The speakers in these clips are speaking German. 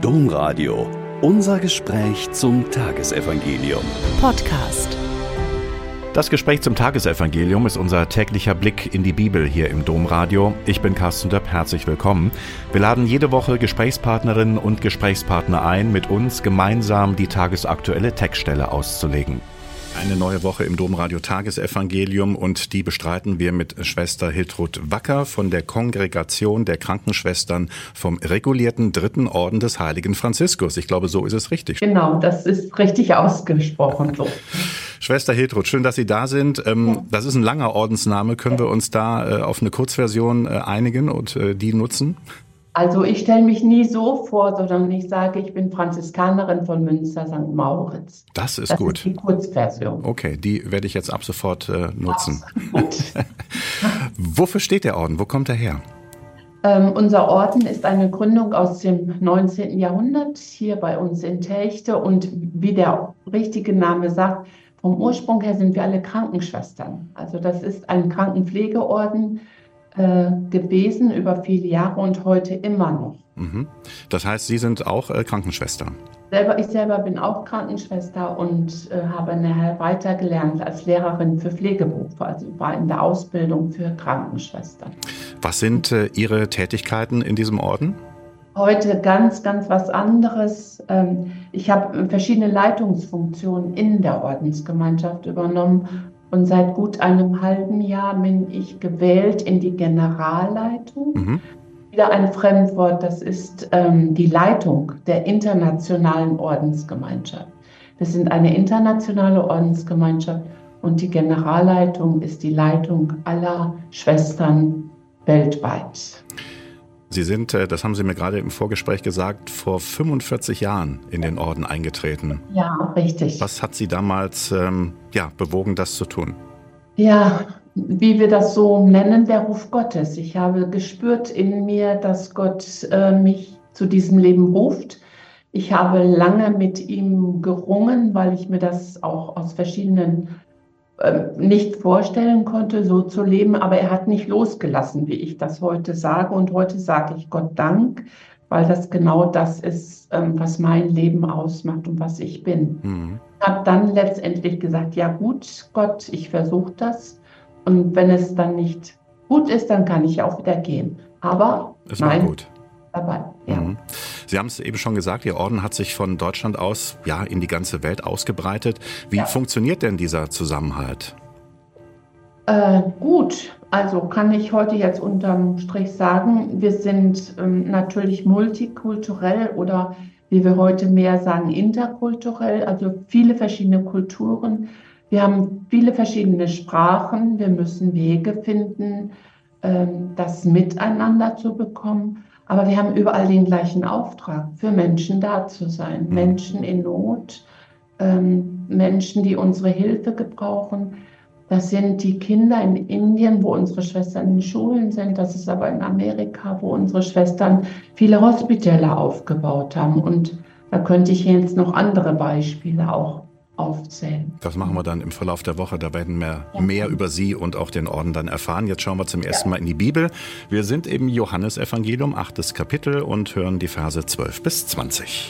Domradio. Unser Gespräch zum Tagesevangelium. Podcast. Das Gespräch zum Tagesevangelium ist unser täglicher Blick in die Bibel hier im Domradio. Ich bin Carsten Döpp, herzlich willkommen. Wir laden jede Woche Gesprächspartnerinnen und Gesprächspartner ein, mit uns gemeinsam die tagesaktuelle Textstelle auszulegen. Eine neue Woche im Domradio Tagesevangelium und die bestreiten wir mit Schwester Hiltrud Wacker von der Kongregation der Krankenschwestern vom regulierten 3. Orden des Heiligen Franziskus. Ich glaube, so ist es richtig. Genau, das ist richtig ausgesprochen so. Schwester Hiltrud, schön, dass Sie da sind. Das ist ein langer Ordensname. Können wir uns da auf eine Kurzversion einigen und die nutzen? Also ich stelle mich nie so vor, sondern ich sage, ich bin Franziskanerin von Münster St. Mauritz. Das ist gut. Das ist die Kurzversion. Okay, die werde ich jetzt ab sofort nutzen. Gut. Wofür steht der Orden? Wo kommt er her? Unser Orden ist eine Gründung aus dem 19. Jahrhundert hier bei uns in Telchte. Und wie der richtige Name sagt, vom Ursprung her sind wir alle Krankenschwestern. Also das ist ein Krankenpflegeorden gewesen über viele Jahre und heute immer noch. Das heißt, Sie sind auch Krankenschwester? Ich selber bin auch Krankenschwester und habe nachher weitergelernt als Lehrerin für Pflegeberufe, also war in der Ausbildung für Krankenschwestern. Was sind Ihre Tätigkeiten in diesem Orden? Heute ganz was anderes. Ich habe verschiedene Leitungsfunktionen in der Ordensgemeinschaft übernommen. Und seit gut einem halben Jahr bin ich gewählt in die Generalleitung. Wieder ein Fremdwort, das ist die Leitung der internationalen Ordensgemeinschaft. Wir sind eine internationale Ordensgemeinschaft und die Generalleitung ist die Leitung aller Schwestern weltweit. Sie sind, das haben Sie mir gerade im Vorgespräch gesagt, vor 45 Jahren in den Orden eingetreten. Ja, richtig. Was hat Sie damals bewogen, das zu tun? Ja, wie wir das so nennen, der Ruf Gottes. Ich habe gespürt in mir, dass Gott mich zu diesem Leben ruft. Ich habe lange mit ihm gerungen, weil ich mir das auch aus verschiedenen nicht vorstellen konnte, so zu leben, aber er hat nicht losgelassen, wie ich das heute sage. Und heute sage ich Gott Dank, weil das genau das ist, was mein Leben ausmacht und was ich bin. Ich habe dann letztendlich gesagt, ja gut, Gott, ich versuche das. Und wenn es dann nicht gut ist, dann kann ich auch wieder gehen. Aber es war gut. Dabei, ja. Sie haben es eben schon gesagt, Ihr Orden hat sich von Deutschland aus in die ganze Welt ausgebreitet. Wie funktioniert denn dieser Zusammenhalt? Gut, also kann ich heute jetzt unterm Strich sagen, wir sind natürlich multikulturell oder wie wir heute mehr sagen, interkulturell, also viele verschiedene Kulturen. Wir haben viele verschiedene Sprachen, wir müssen Wege finden, das miteinander zu bekommen. Aber wir haben überall den gleichen Auftrag, für Menschen da zu sein. Menschen in Not, Menschen, die unsere Hilfe gebrauchen. Das sind die Kinder in Indien, wo unsere Schwestern in Schulen sind. Das ist aber in Amerika, wo unsere Schwestern viele Hospitäle aufgebaut haben. Und da könnte ich jetzt noch andere Beispiele auch aufzählen. Das machen wir dann im Verlauf der Woche. Da werden wir mehr über Sie und auch den Orden dann erfahren. Jetzt schauen wir zum ersten Mal in die Bibel. Wir sind im Johannesevangelium, 8. Kapitel und hören die Verse 12 bis 20.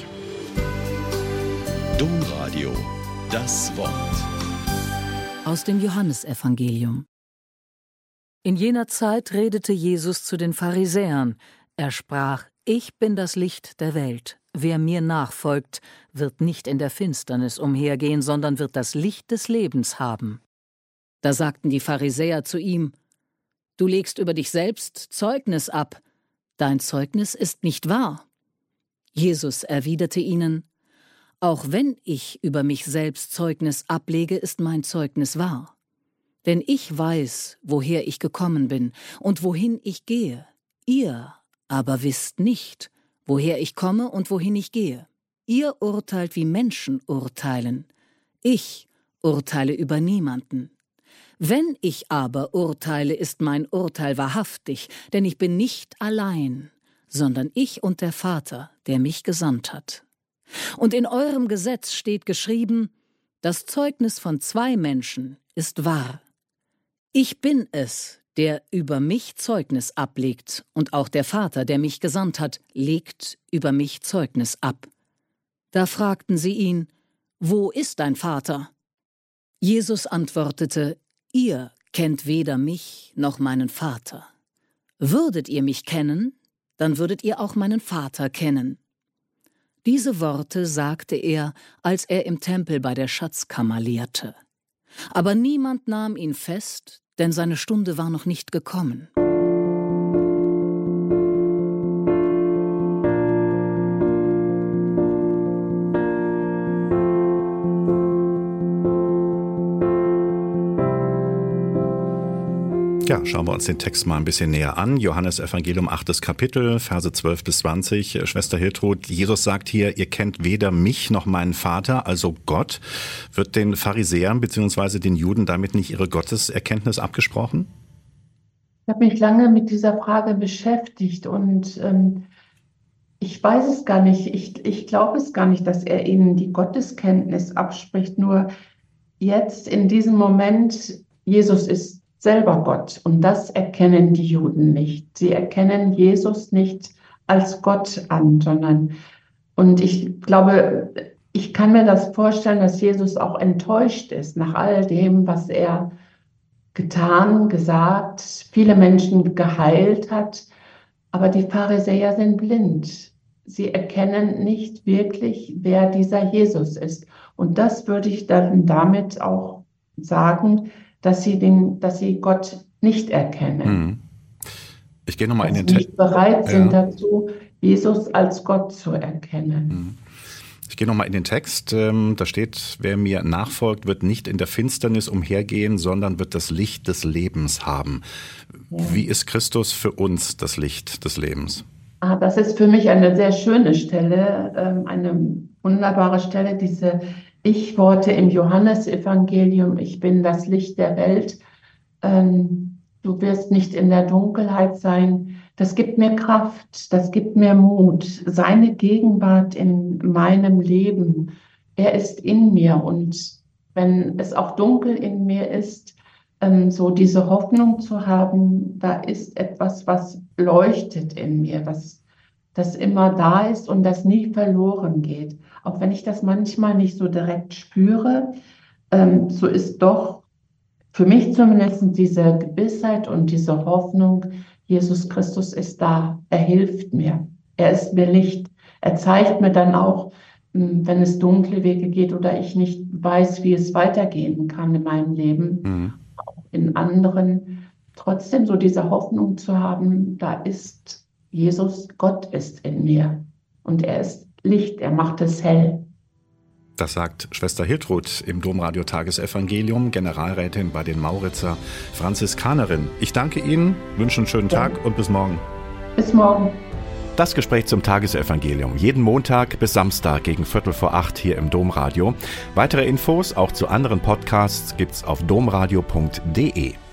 Domradio, das Wort. Aus dem Johannesevangelium. In jener Zeit redete Jesus zu den Pharisäern. Er sprach: Ich bin das Licht der Welt. Wer mir nachfolgt, wird nicht in der Finsternis umhergehen, sondern wird das Licht des Lebens haben. Da sagten die Pharisäer zu ihm: Du legst über dich selbst Zeugnis ab. Dein Zeugnis ist nicht wahr. Jesus erwiderte ihnen: Auch wenn ich über mich selbst Zeugnis ablege, ist mein Zeugnis wahr. Denn ich weiß, woher ich gekommen bin und wohin ich gehe. Ihr aber wisst nicht, woher ich komme und wohin ich gehe. Ihr urteilt, wie Menschen urteilen. Ich urteile über niemanden. Wenn ich aber urteile, ist mein Urteil wahrhaftig, denn ich bin nicht allein, sondern ich und der Vater, der mich gesandt hat. Und in eurem Gesetz steht geschrieben: Das Zeugnis von 2 Menschen ist wahr. Ich bin es, der über mich Zeugnis ablegt, und auch der Vater, der mich gesandt hat, legt über mich Zeugnis ab. Da fragten sie ihn: Wo ist dein Vater? Jesus antwortete: Ihr kennt weder mich noch meinen Vater. Würdet ihr mich kennen, dann würdet ihr auch meinen Vater kennen. Diese Worte sagte er, als er im Tempel bei der Schatzkammer lehrte. Aber niemand nahm ihn fest, denn seine Stunde war noch nicht gekommen. Ja, schauen wir uns den Text mal ein bisschen näher an. Johannes Evangelium 8. Kapitel, Verse 12 bis 20. Schwester Hiltrud, Jesus sagt hier: Ihr kennt weder mich noch meinen Vater, also Gott. Wird den Pharisäern bzw. den Juden damit nicht ihre Gotteserkenntnis abgesprochen? Ich habe mich lange mit dieser Frage beschäftigt und ich weiß es gar nicht. Ich glaube es gar nicht, dass er ihnen die Gotteskenntnis abspricht. Nur jetzt in diesem Moment, Jesus ist selber Gott, und das erkennen die Juden nicht. Sie erkennen Jesus nicht als Gott an, und ich glaube, ich kann mir das vorstellen, dass Jesus auch enttäuscht ist nach all dem, was er getan, gesagt, viele Menschen geheilt hat. Aber die Pharisäer sind blind. Sie erkennen nicht wirklich, wer dieser Jesus ist. Und das würde ich dann damit auch sagen, dass sie Gott nicht erkennen. Ich gehe nochmal in den Text. Nicht bereit sind dazu, Jesus als Gott zu erkennen. Ich gehe nochmal in den Text. Da steht: Wer mir nachfolgt, wird nicht in der Finsternis umhergehen, sondern wird das Licht des Lebens haben. Ja. Wie ist Christus für uns das Licht des Lebens? Das ist für mich eine sehr schöne Stelle, eine wunderbare Stelle, diese Ich-Worte im Johannesevangelium: Ich bin das Licht der Welt. Du wirst nicht in der Dunkelheit sein. Das gibt mir Kraft, das gibt mir Mut. Seine Gegenwart in meinem Leben, er ist in mir. Und wenn es auch dunkel in mir ist, so diese Hoffnung zu haben, da ist etwas, was leuchtet in mir, das immer da ist und das nie verloren geht. Auch wenn ich das manchmal nicht so direkt spüre, so ist doch für mich zumindest diese Gewissheit und diese Hoffnung: Jesus Christus ist da, er hilft mir, er ist mir Licht. Er zeigt mir dann auch, wenn es dunkle Wege geht oder ich nicht weiß, wie es weitergehen kann in meinem Leben, auch in anderen, trotzdem so diese Hoffnung zu haben, da ist Jesus, Gott ist in mir und er ist Licht, er macht es hell. Das sagt Schwester Hiltrud im Domradio Tagesevangelium, Generalrätin bei den Mauritzer Franziskanerinnen. Ich danke Ihnen, wünsche einen schönen Tag und bis morgen. Bis morgen. Das Gespräch zum Tagesevangelium, jeden Montag bis Samstag gegen 7:45 hier im Domradio. Weitere Infos auch zu anderen Podcasts gibt's auf domradio.de.